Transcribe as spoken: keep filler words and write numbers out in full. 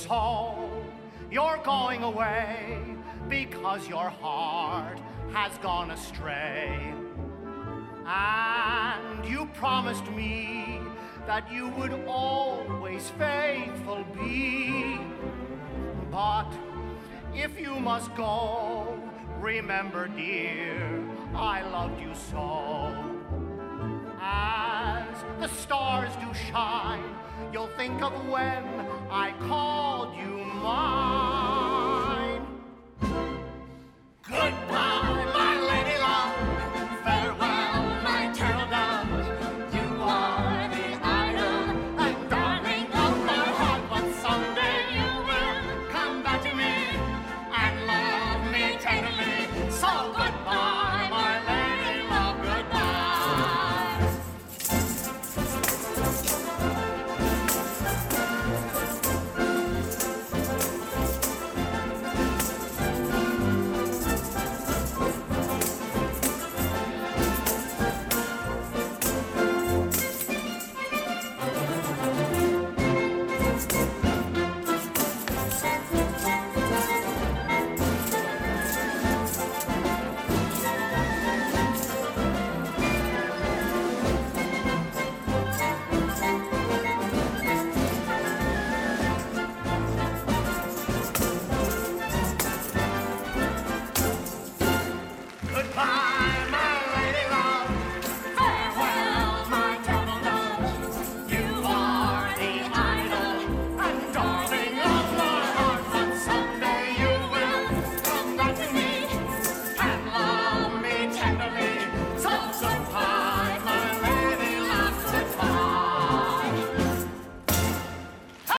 So you're going away because your heart has gone astray. And you promised me that you would always faithful be. But if you must go, remember, dear, I loved you so. As the stars do shine, you'll think of when I called you mine.